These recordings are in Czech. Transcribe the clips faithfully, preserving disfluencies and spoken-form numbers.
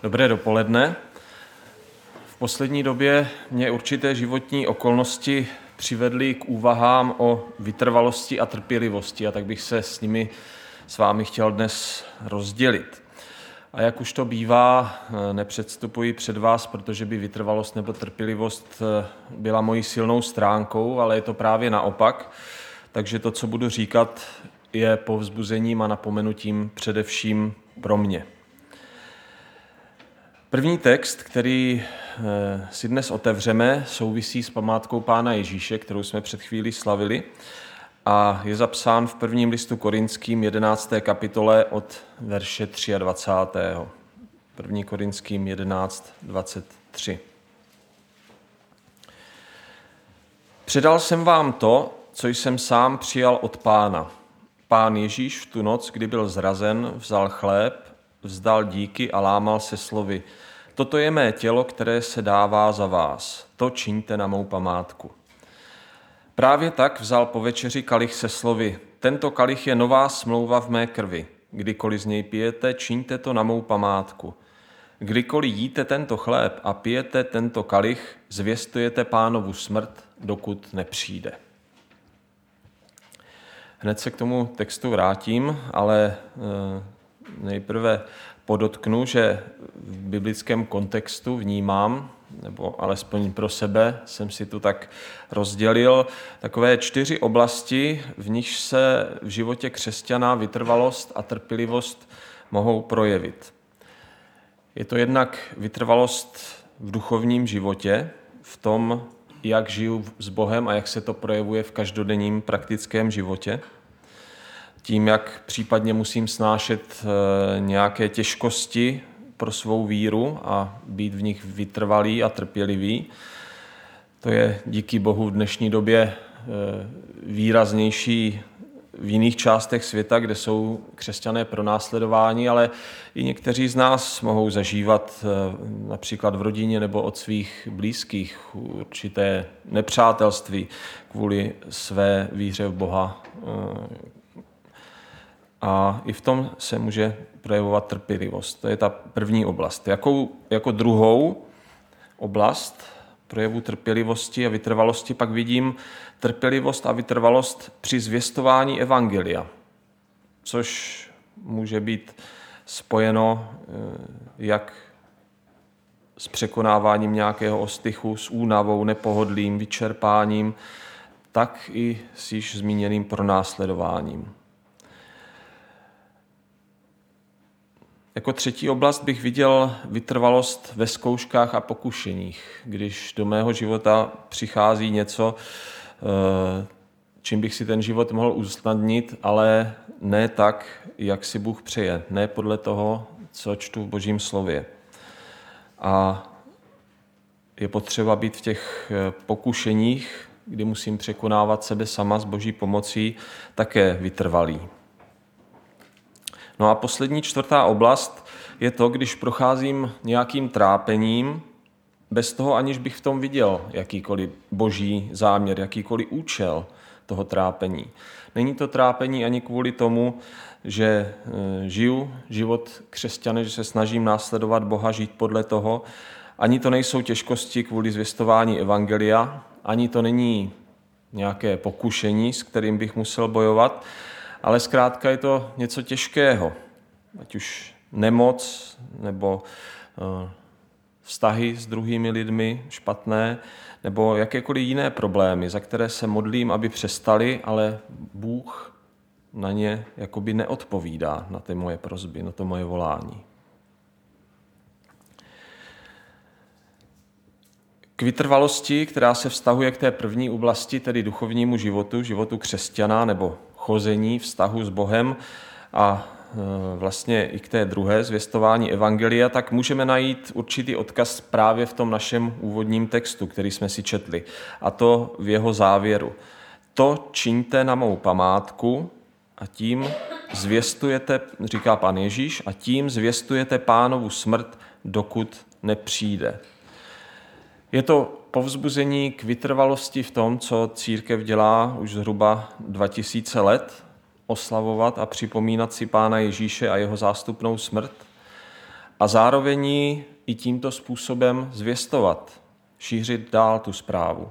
Dobré dopoledne. V poslední době mě určité životní okolnosti přivedly k úvahám o vytrvalosti a trpělivosti, a tak bych se s nimi s vámi chtěl dnes rozdělit. A jak už to bývá, nepředstupuji před vás, protože by vytrvalost nebo trpělivost byla mojí silnou stránkou, ale je to právě naopak. Takže to, co budu říkat, je povzbuzením a napomenutím především pro mě. První text, který si dnes otevřeme, souvisí s památkou Pána Ježíše, kterou jsme před chvílí slavili, a je zapsán v prvním listu Korinským jedenácté kapitole od verše dvacátého třetího. první Korinským jedenáct dvacet tři. Předal jsem vám to, co jsem sám přijal od Pána. Pán Ježíš v tu noc, kdy byl zrazen, vzal chléb, vzdal díky a lámal se slovy: Toto je mé tělo, které se dává za vás. To čiňte na mou památku. Právě tak vzal po večeři kalich se slovy: Tento kalich je nová smlouva v mé krvi. Kdykoliv z něj pijete, čiňte to na mou památku. Kdykoliv jíte tento chléb a pijete tento kalich, zvěstujete Pánovu smrt, dokud nepřijde. Hned se k tomu textu vrátím, ale nejprve podotknu, že v biblickém kontextu vnímám, nebo alespoň pro sebe jsem si tu tak rozdělil, takové čtyři oblasti, v nichž se v životě křesťana vytrvalost a trpělivost mohou projevit. Je to jednak vytrvalost v duchovním životě, v tom, jak žiju s Bohem a jak se to projevuje v každodenním praktickém životě. Tím, jak případně musím snášet nějaké těžkosti pro svou víru a být v nich vytrvalý a trpělivý. To je díky Bohu v dnešní době výraznější v jiných částech světa, kde jsou křesťané pronásledováni, ale i někteří z nás mohou zažívat například v rodině nebo od svých blízkých určité nepřátelství kvůli své víře v Boha. A i v tom se může projevovat trpělivost. To je ta první oblast. Jakou, jako druhou oblast projevu trpělivosti a vytrvalosti pak vidím trpělivost a vytrvalost při zvěstování evangelia, což může být spojeno jak s překonáváním nějakého ostychu, s únavou, nepohodlím, vyčerpáním, tak i s již zmíněným pronásledováním. Jako třetí oblast bych viděl vytrvalost ve zkouškách a pokušeních, když do mého života přichází něco, čím bych si ten život mohl usnadnit, ale ne tak, jak si Bůh přeje, ne podle toho, co čtu v Božím slově. A je potřeba být v těch pokušeních, kdy musím překonávat sebe sama s Boží pomocí, také vytrvalý. No a poslední čtvrtá oblast je to, když procházím nějakým trápením, bez toho, aniž bych v tom viděl jakýkoliv boží záměr, jakýkoliv účel toho trápení. Není to trápení ani kvůli tomu, že žiju život křesťana, že se snažím následovat Boha, žít podle toho. Ani to nejsou těžkosti kvůli zvěstování evangelia, ani to není nějaké pokušení, s kterým bych musel bojovat, ale zkrátka je to něco těžkého, ať už nemoc nebo vztahy s druhými lidmi špatné, nebo jakékoliv jiné problémy, za které se modlím, aby přestaly, ale Bůh na ně jakoby neodpovídá, na ty moje prosby, na to moje volání. K vytrvalosti, která se vztahuje k té první oblasti, tedy duchovnímu životu, životu křesťana nebo chození, vztahu s Bohem a vlastně i k té druhé, zvěstování evangelia, tak můžeme najít určitý odkaz právě v tom našem úvodním textu, který jsme si četli. A to v jeho závěru. To čiňte na mou památku a tím zvěstujete, říká Pán Ježíš, a tím zvěstujete Pánovu smrt, dokud nepřijde. Je to povzbuzení k vytrvalosti v tom, co církev dělá už zhruba dva tisíce let, oslavovat a připomínat si Pána Ježíše a jeho zástupnou smrt. A a zároveň i tímto způsobem zvěstovat, šířit dál tu zprávu.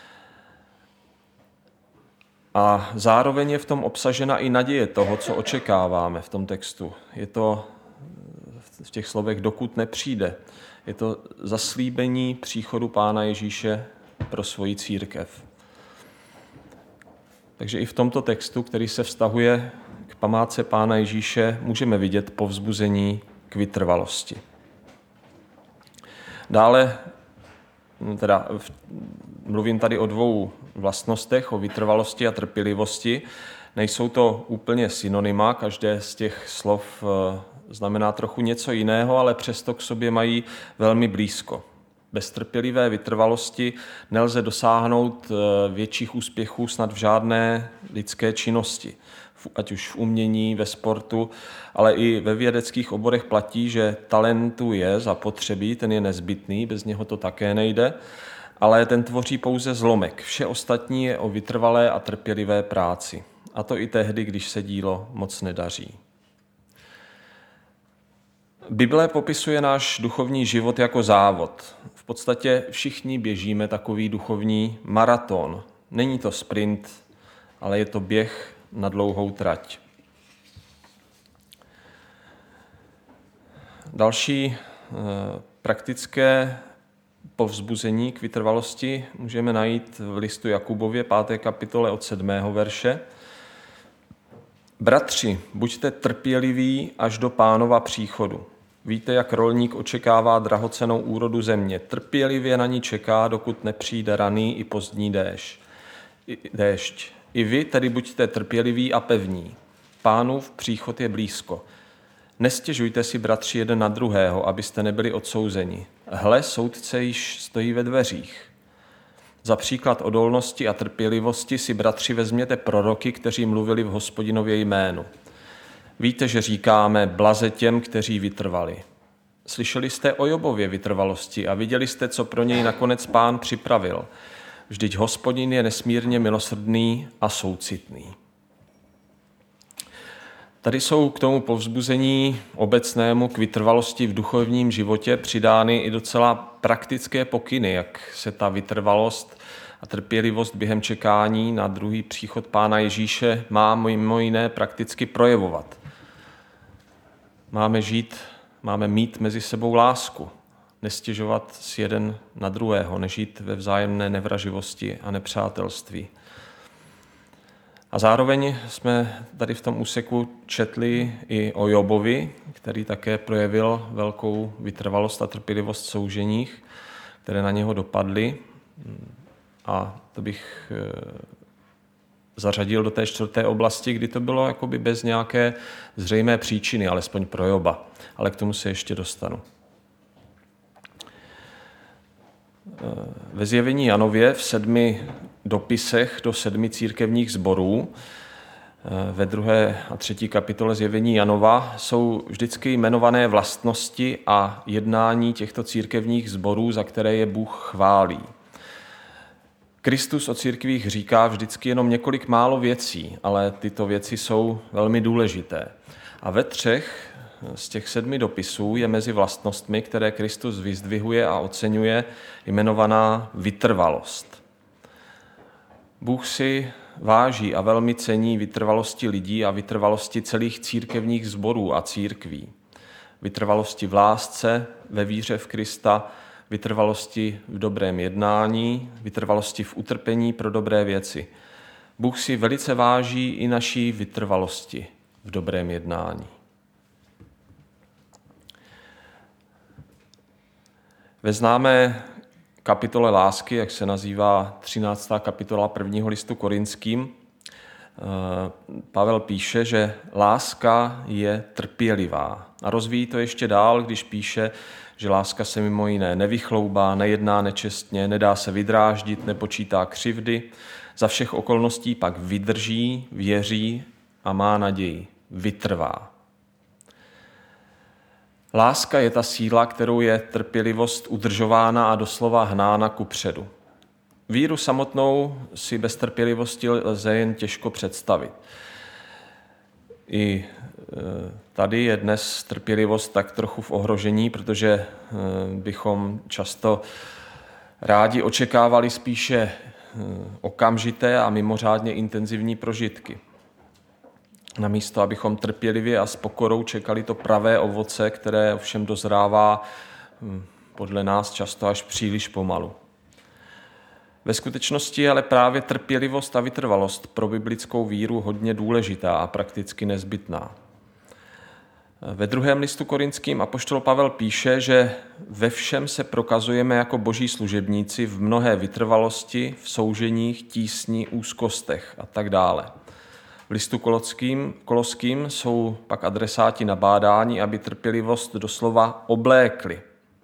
A zároveň je v tom obsažena i naděje toho, co očekáváme v tom textu. Je to v těch slovech dokud nepřijde. Je to zaslíbení příchodu Pána Ježíše pro svoji církev. Takže i v tomto textu, který se vztahuje k památce Pána Ježíše, můžeme vidět povzbuzení k vytrvalosti. Dále, teda mluvím tady o dvou vlastnostech, o vytrvalosti a trpělivosti. Nejsou to úplně synonyma, každé z těch slov znamená trochu něco jiného, ale přesto k sobě mají velmi blízko. Bez trpělivé vytrvalosti nelze dosáhnout větších úspěchů snad v žádné lidské činnosti. Ať už v umění, ve sportu, ale i ve vědeckých oborech platí, že talentu je zapotřebí, ten je nezbytný, bez něho to také nejde, ale ten tvoří pouze zlomek. Vše ostatní je o vytrvalé a trpělivé práci. A to i tehdy, když se dílo moc nedaří. Bible popisuje náš duchovní život jako závod. V podstatě všichni běžíme takový duchovní maraton. Není to sprint, ale je to běh na dlouhou trať. Další eh, praktické povzbuzení k vytrvalosti můžeme najít v listu Jakubově, páté kapitole od sedmého verše. Bratři, buďte trpěliví až do Pánova příchodu. Víte, jak rolník očekává drahocennou úrodu země. Trpělivě na ní čeká, dokud nepřijde raný i pozdní déšť. déšť. I vy tedy buďte trpěliví a pevní. Pánův příchod je blízko. Nestěžujte si, bratři, jeden na druhého, abyste nebyli odsouzeni. Hle, soudce již stojí ve dveřích. Za příklad odolnosti a trpělivosti si, bratři, vezměte proroky, kteří mluvili v Hospodinově jménu. Víte, že říkáme blaze těm, kteří vytrvali. Slyšeli jste o Jobově vytrvalosti a viděli jste, co pro něj nakonec Pán připravil. Vždyť Hospodin je nesmírně milosrdný a soucitný. Tady jsou k tomu povzbuzení obecnému k vytrvalosti v duchovním životě přidány i docela praktické pokyny, jak se ta vytrvalost a trpělivost během čekání na druhý příchod Pána Ježíše má mimo jiné prakticky projevovat. Máme žít, máme mít mezi sebou lásku, nestěžovat si jeden na druhého, nežít ve vzájemné nevraživosti a nepřátelství. A zároveň jsme tady v tom úseku četli i o Jobovi, který také projevil velkou vytrvalost a trpělivost v souženích, které na něho dopadly. A to bych zařadil do té čtvrté oblasti, kdy to bylo jakoby bez nějaké zřejmé příčiny, alespoň pro Joba. Ale k tomu se ještě dostanu. Ve zjevení Janově v sedmi dopisech do sedmi církevních sborů ve druhé a třetí kapitole zjevení Janova jsou vždycky jmenované vlastnosti a jednání těchto církevních sborů, za které je Bůh chválí. Kristus o církvích říká vždycky jenom několik málo věcí, ale tyto věci jsou velmi důležité. A ve třech z těch sedmi dopisů je mezi vlastnostmi, které Kristus vyzdvihuje a oceňuje, jmenovaná vytrvalost. Bůh si váží a velmi cení vytrvalosti lidí a vytrvalosti celých církevních sborů a církví. Vytrvalosti v lásce, ve víře v Krista, vytrvalosti v dobrém jednání, vytrvalosti v utrpení pro dobré věci. Bůh si velice váží i naší vytrvalosti v dobrém jednání. Ve známé kapitole lásky, jak se nazývá třináctá kapitola prvního listu Korinským, Pavel píše, že láska je trpělivá. A rozvíjí to ještě dál, když píše, že láska se mimo jiné nevychloubá, nejedná nečestně, nedá se vydráždit, nepočítá křivdy, za všech okolností pak vydrží, věří a má naději, vytrvá. Láska je ta síla, kterou je trpělivost udržována a doslova hnána kupředu. Víru samotnou si bez trpělivosti lze jen těžko představit. I tady je dnes trpělivost tak trochu v ohrožení, protože bychom často rádi očekávali spíše okamžité a mimořádně intenzivní prožitky. Namísto, abychom trpělivě a s pokorou čekali to pravé ovoce, které ovšem dozrává podle nás často až příliš pomalu. Ve skutečnosti je ale právě trpělivost a vytrvalost pro biblickou víru hodně důležitá a prakticky nezbytná. Ve druhém listu Korinským apoštol Pavel píše, že ve všem se prokazujeme jako boží služebníci v mnohé vytrvalosti, v souženích, tísni, úzkostech a tak dále. V listu Koloským, Koloským jsou pak adresáti nabádáni, aby trpělivost doslova oblékli.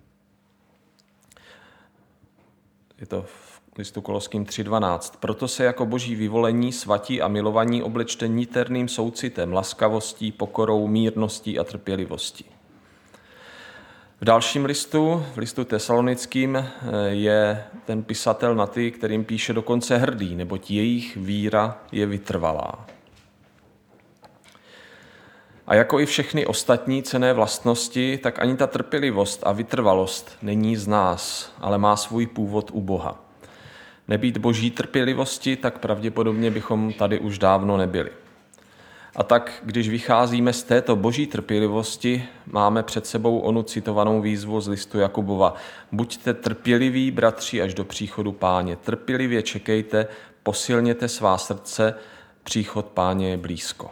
Je to v listu Koloským tři dvanáct. Proto se jako boží vyvolení, svatí a milovaní oblečte niterným soucitem, laskavostí, pokorou, mírností a trpělivostí. V dalším listu, v listu Tesalonickým, je ten pisatel na ty, kterým píše dokonce hrdý, neboť jejich víra je vytrvalá. A jako i všechny ostatní cenné vlastnosti, tak ani ta trpělivost a vytrvalost není z nás, ale má svůj původ u Boha. Nebýt boží trpělivosti, tak pravděpodobně bychom tady už dávno nebyli. A tak, když vycházíme z této boží trpělivosti, máme před sebou onu citovanou výzvu z listu Jakubova. Buďte trpěliví, bratři, až do příchodu Páně. Trpělivě čekejte, posilněte svá srdce, příchod Páně je blízko.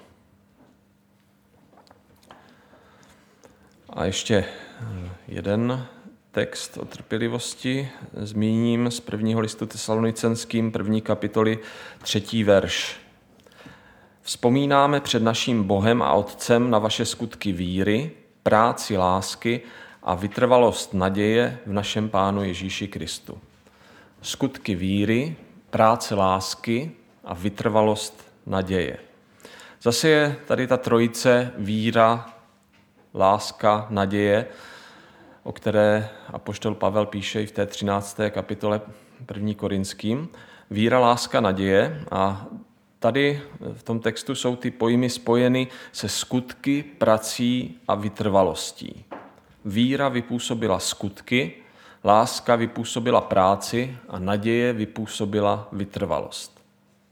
A ještě jeden text o trpělivosti zmíním z prvního listu Tesalonicenským, první kapitoly, třetí verš. Vzpomínáme před naším Bohem a Otcem na vaše skutky víry, práci lásky a vytrvalost naděje v našem Pánu Ježíši Kristu. Skutky víry, práce lásky a vytrvalost naděje. Zase je tady ta trojice víra, láska, naděje, o které apoštol Pavel píše i v té třinácté kapitole první Korinským. Víra, láska, naděje a tady v tom textu jsou ty pojmy spojeny se skutky, prací a vytrvalostí. Víra vypůsobila skutky, láska vypůsobila práci a naděje vypůsobila vytrvalost.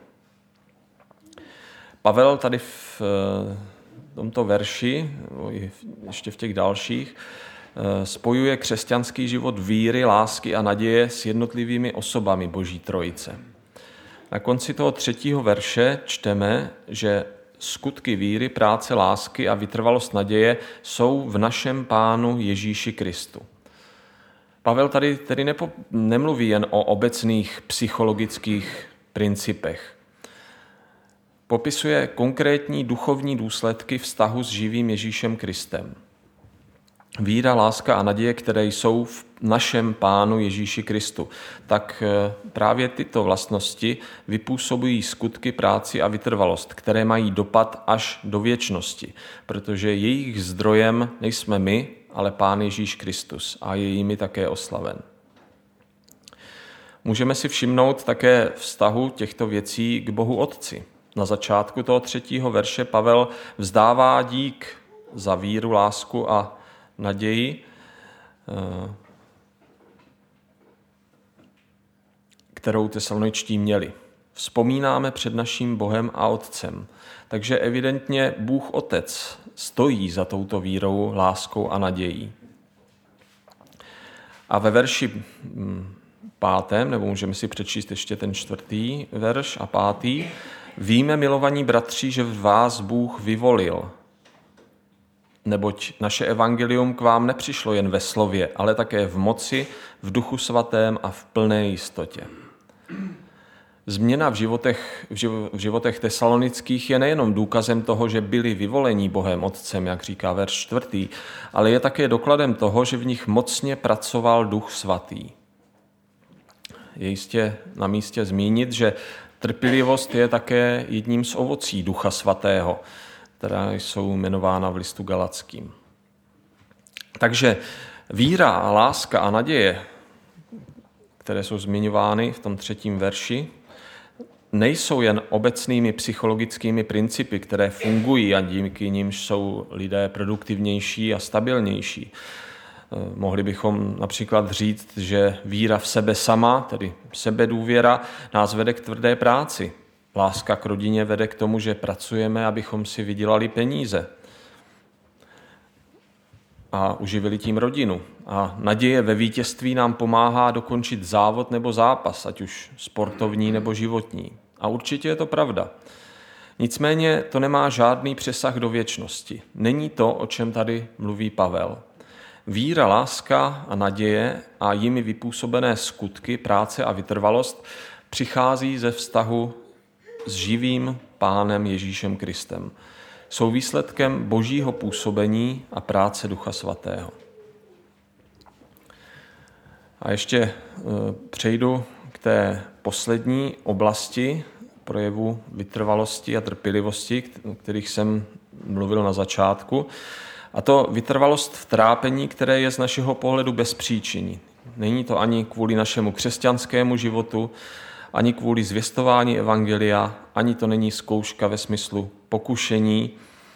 Pavel tady v tomto verši, ještě v těch dalších, spojuje křesťanský život víry, lásky a naděje s jednotlivými osobami Boží trojice. Na konci toho třetího verše čteme, že skutky víry, práce lásky a vytrvalost naděje jsou v našem Pánu Ježíši Kristu. Pavel tady tedy nepo, nemluví jen o obecných psychologických principech. Popisuje konkrétní duchovní důsledky vztahu s živým Ježíšem Kristem. Víra, láska a naděje, které jsou v našem Pánu Ježíši Kristu, tak právě tyto vlastnosti vypůsobují skutky, práci a vytrvalost, které mají dopad až do věčnosti, protože jejich zdrojem nejsme my, ale Pán Ježíš Kristus a je jimi také oslaven. Můžeme si všimnout také vztahu těchto věcí k Bohu Otci. Na začátku toho třetího verše Pavel vzdává dík za víru, lásku a naději, kterou Tesaloničtí měli. Vzpomínáme před naším Bohem a Otcem. Takže evidentně Bůh Otec stojí za touto vírou, láskou a nadějí. A ve verši pátém, nebo můžeme si přečíst ještě ten čtvrtý verš a pátý, víme, milovaní bratři, že vás Bůh vyvolil, neboť naše evangelium k vám nepřišlo jen ve slově, ale také v moci, v duchu svatém a v plné jistotě. Změna v životech, v, živ, v životech tesalonických je nejenom důkazem toho, že byli vyvolení Bohem Otcem, jak říká verš čtvrtý, ale je také dokladem toho, že v nich mocně pracoval Duch Svatý. Je jistě na místě zmínit, že trpělivost je také jedním z ovocí Ducha Svatého, která jsou jmenována v listu Galackým. Takže víra, láska a naděje, které jsou zmiňovány v tom třetím verši, nejsou jen obecnými psychologickými principy, které fungují a díky nimž jsou lidé produktivnější a stabilnější. Mohli bychom například říct, že víra v sebe sama, tedy sebedůvěra, nás vede k tvrdé práci. Láska k rodině vede k tomu, že pracujeme, abychom si vydělali peníze a uživili tím rodinu. A naděje ve vítězství nám pomáhá dokončit závod nebo zápas, ať už sportovní nebo životní. A určitě je to pravda. Nicméně to nemá žádný přesah do věčnosti. Není to, o čem tady mluví Pavel. Víra, láska a naděje a jimi vypůsobené skutky, práce a vytrvalost přichází ze vztahu s živým Pánem Ježíšem Kristem. Jsou výsledkem božího působení a práce Ducha Svatého. A ještě přejdu k té poslední oblasti projevu vytrvalosti a trpělivosti, o kterých jsem mluvil na začátku. A to vytrvalost v trápení, které je z našeho pohledu bez příčiny. Není to ani kvůli našemu křesťanskému životu, ani kvůli zvěstování evangelia, ani to není zkouška ve smyslu pokušení.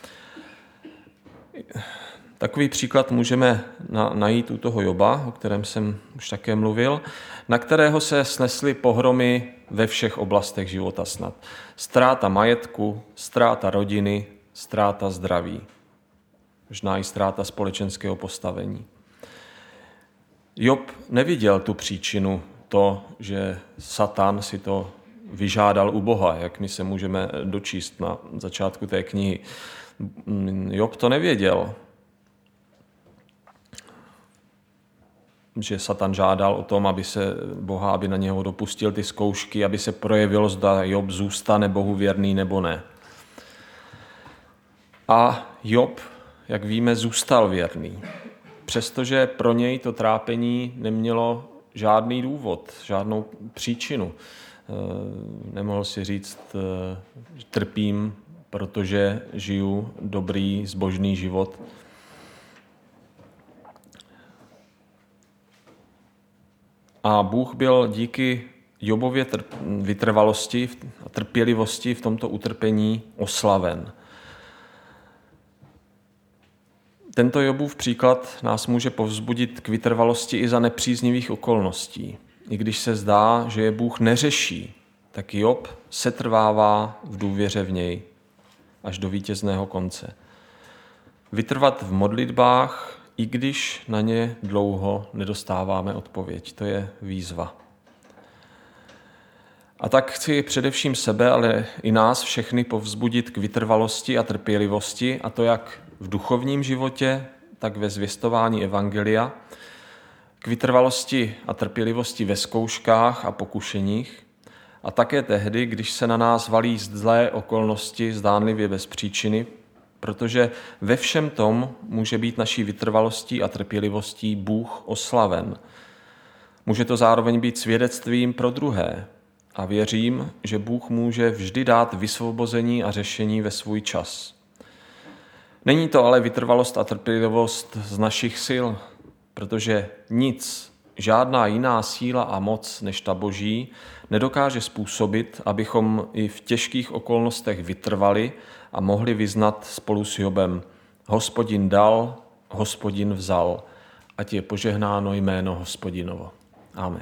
Takový příklad můžeme na, najít u toho Joba, o kterém jsem už také mluvil, na kterého se snesly pohromy ve všech oblastech života snad. Ztráta majetku, ztráta rodiny, ztráta zdraví. Možná i ztráta společenského postavení. Job neviděl tu příčinu, to, že Satan si to vyžádal u Boha, jak my se můžeme dočíst na začátku té knihy. Job to nevěděl, že Satan žádal o tom, aby se Boha, aby na něho dopustil ty zkoušky, aby se projevilo, zda Job zůstane Bohu věrný nebo ne. A Job, jak víme, zůstal věrný. Přestože pro něj to trápení nemělo žádný důvod, žádnou příčinu. Nemohl si říct, že trpím, protože žiju dobrý, zbožný život. A Bůh byl díky Jobově vytrvalosti a trpělivosti v tomto utrpení oslaven. Tento Jobův příklad nás může povzbudit k vytrvalosti i za nepříznivých okolností. I když se zdá, že je Bůh neřeší, tak Job setrvává v důvěře v něj až do vítězného konce. Vytrvat v modlitbách, i když na ně dlouho nedostáváme odpověď. To je výzva. A tak chci především sebe, ale i nás všechny povzbudit k vytrvalosti a trpělivosti, a to jak v duchovním životě, tak ve zvěstování evangelia, k vytrvalosti a trpělivosti ve zkouškách a pokušeních, a také tehdy, když se na nás valí zlé okolnosti zdánlivě bez příčiny, protože ve všem tom může být naší vytrvalostí a trpělivostí Bůh oslaven. Může to zároveň být svědectvím pro druhé a věřím, že Bůh může vždy dát vysvobození a řešení ve svůj čas. Není to ale vytrvalost a trpělivost z našich sil, protože nic, žádná jiná síla a moc než ta Boží nedokáže způsobit, abychom i v těžkých okolnostech vytrvali a mohli vyznat spolu s Jobem: Hospodin dal, Hospodin vzal, ať je požehnáno jméno Hospodinovo. Amen.